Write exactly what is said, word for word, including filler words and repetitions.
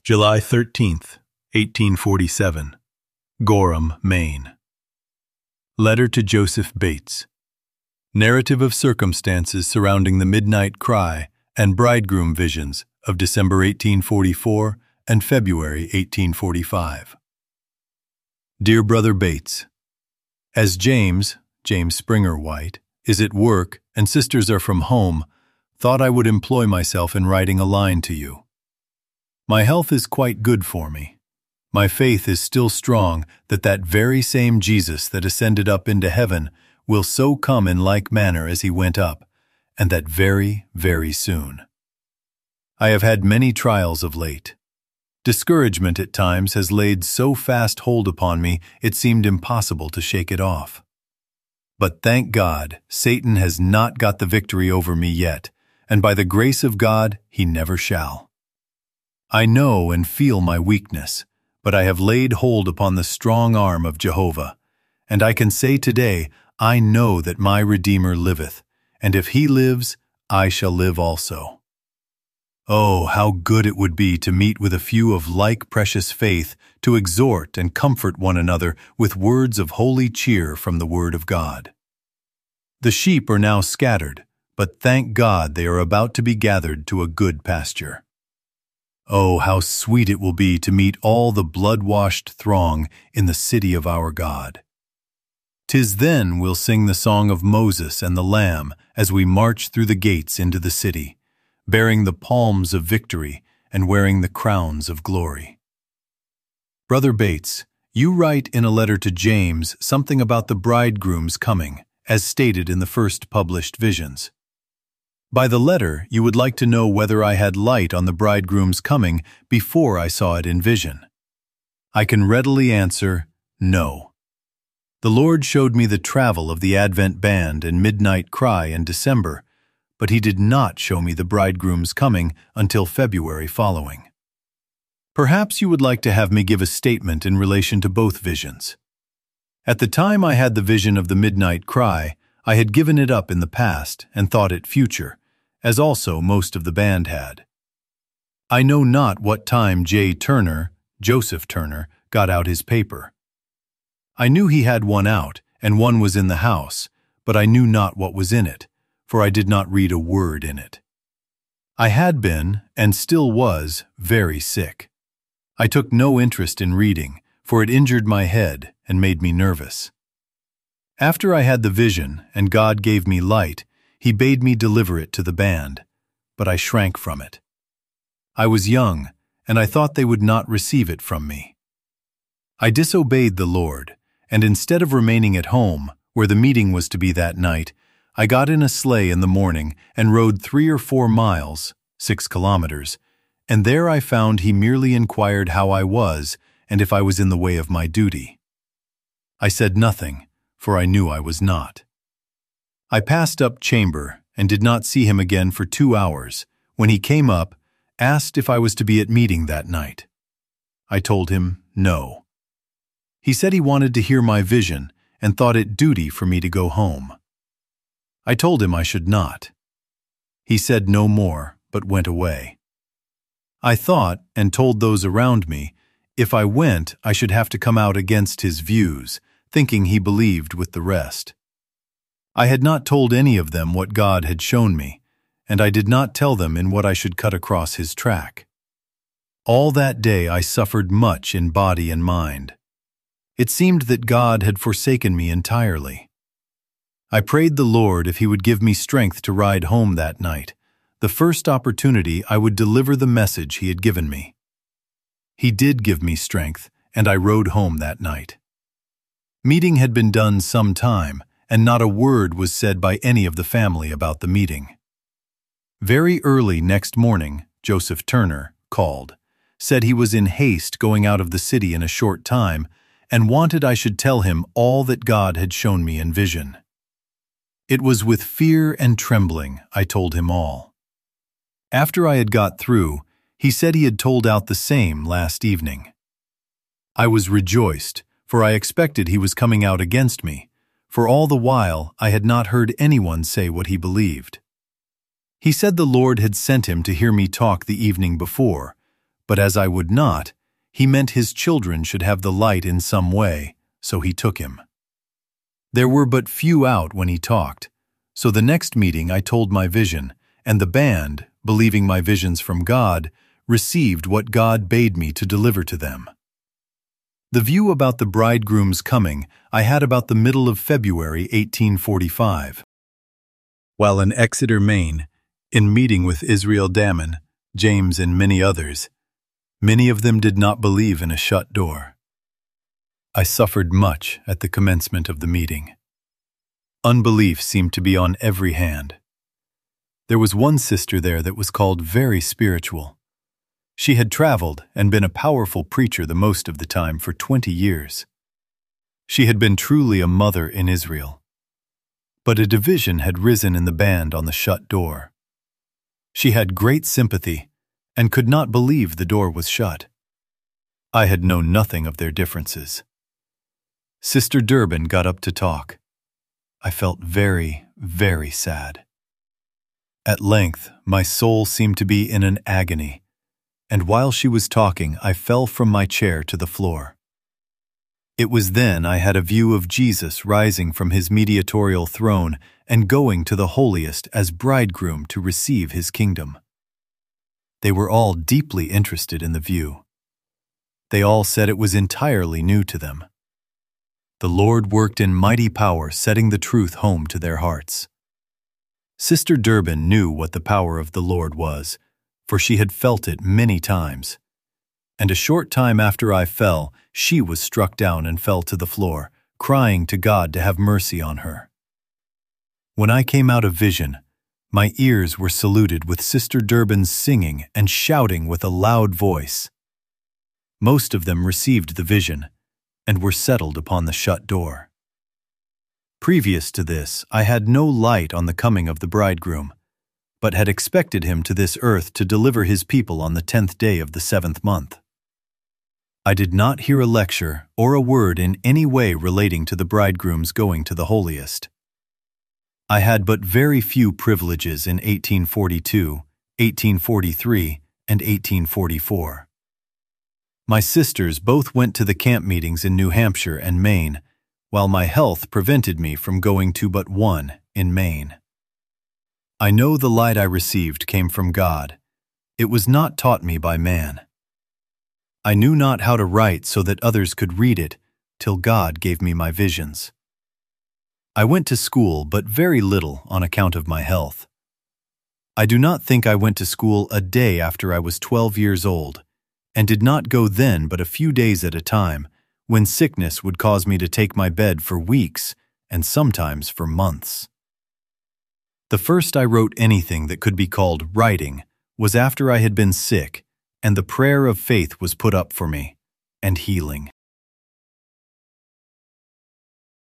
July thirteenth, eighteen forty-seven, Gorham, Maine. Letter to Joseph Bates. Narrative of circumstances surrounding the midnight cry and bridegroom visions of December eighteen forty-four and February eighteen forty-five. Dear Brother Bates, as James, James Springer White, is at work and sisters are from home, thought I would employ myself in writing a line to you. My health is quite good for me. My faith is still strong that that very same Jesus that ascended up into heaven will so come in like manner as he went up, and that very, very soon. I have had many trials of late. Discouragement at times has laid so fast hold upon me it seemed impossible to shake it off. But thank God, Satan has not got the victory over me yet, and by the grace of God, he never shall. I know and feel my weakness, but I have laid hold upon the strong arm of Jehovah, and I can say today, I know that my Redeemer liveth, and if he lives, I shall live also. Oh, how good it would be to meet with a few of like precious faith, to exhort and comfort one another with words of holy cheer from the Word of God. The sheep are now scattered, but thank God they are about to be gathered to a good pasture. Oh, how sweet it will be to meet all the blood-washed throng in the city of our God. 'Tis then we'll sing the song of Moses and the Lamb as we march through the gates into the city, bearing the palms of victory and wearing the crowns of glory. Brother Bates, you write in a letter to James something about the bridegroom's coming, as stated in the first published visions. By the letter, you would like to know whether I had light on the bridegroom's coming before I saw it in vision. I can readily answer, no. The Lord showed me the travel of the Advent band and midnight cry in December, but he did not show me the bridegroom's coming until February following. Perhaps you would like to have me give a statement in relation to both visions. At the time I had the vision of the midnight cry, I had given it up in the past and thought it future, as also most of the band had. I know not what time J. Turner, Joseph Turner, got out his paper. I knew he had one out, and one was in the house, but I knew not what was in it, for I did not read a word in it. I had been, and still was, very sick. I took no interest in reading, for it injured my head and made me nervous. After I had the vision, and God gave me light, he bade me deliver it to the band, but I shrank from it. I was young, and I thought they would not receive it from me. I disobeyed the Lord, and instead of remaining at home, where the meeting was to be that night, I got in a sleigh in the morning and rode three or four miles, six kilometers, and there I found he merely inquired how I was and if I was in the way of my duty. I said nothing, for I knew I was not. I passed up chamber and did not see him again for two hours, when he came up, asked if I was to be at meeting that night. I told him no. He said he wanted to hear my vision and thought it duty for me to go home. I told him I should not. He said no more, but went away. I thought, and told those around me, if I went, I should have to come out against his views, thinking he believed with the rest. I had not told any of them what God had shown me, and I did not tell them in what I should cut across his track. All that day I suffered much in body and mind. It seemed that God had forsaken me entirely. I prayed the Lord if he would give me strength to ride home that night, the first opportunity I would deliver the message he had given me. He did give me strength, and I rode home that night. Meeting had been done some time, and not a word was said by any of the family about the meeting. Very early next morning, Joseph Turner called, said he was in haste going out of the city in a short time, and wanted I should tell him all that God had shown me in vision. It was with fear and trembling I told him all. After I had got through, he said he had told out the same last evening. I was rejoiced, for I expected he was coming out against me, for all the while I had not heard anyone say what he believed. He said the Lord had sent him to hear me talk the evening before, But as I would not, he meant his children should have the light in some way, so he took him. There were but few out when he talked, so the next meeting I told my vision, and the band, believing my visions from God, received what God bade me to deliver to them. The view about the bridegroom's coming I had about the middle of February eighteen forty-five. While in Exeter, Maine, in meeting with Israel Damon, James, and many others, many of them did not believe in a shut door. I suffered much at the commencement of the meeting. Unbelief seemed to be on every hand. There was one sister there that was called very spiritual. She had traveled and been a powerful preacher the most of the time for twenty years. She had been truly a mother in Israel. But a division had risen in the band on the shut door. She had great sympathy and could not believe the door was shut. I had known nothing of their differences. Sister Durbin got up to talk. I felt very, very sad. At length, my soul seemed to be in an agony, and while she was talking, I fell from my chair to the floor. It was then I had a view of Jesus rising from his mediatorial throne and going to the holiest as bridegroom to receive his kingdom. They were all deeply interested in the view. They all said it was entirely new to them. The Lord worked in mighty power, setting the truth home to their hearts. Sister Durbin knew what the power of the Lord was, for she had felt it many times. And a short time after I fell, she was struck down and fell to the floor, crying to God to have mercy on her. When I came out of vision, my ears were saluted with Sister Durbin's singing and shouting with a loud voice. Most of them received the vision and were settled upon the shut door. Previous to this, I had no light on the coming of the bridegroom, but had expected him to this earth to deliver his people on the tenth day of the seventh month. I did not hear a lecture or a word in any way relating to the bridegroom's going to the holiest. I had but very few privileges in eighteen forty-two, eighteen forty-three, and eighteen forty-four. My sisters both went to the camp meetings in New Hampshire and Maine, while my health prevented me from going to but one in Maine. I know the light I received came from God. It was not taught me by man. I knew not how to write so that others could read it, till God gave me my visions. I went to school but very little on account of my health. I do not think I went to school a day after I was twelve years old, and did not go then but a few days at a time, when sickness would cause me to take my bed for weeks and sometimes for months. The first I wrote anything that could be called writing was after I had been sick, and the prayer of faith was put up for me, and healing.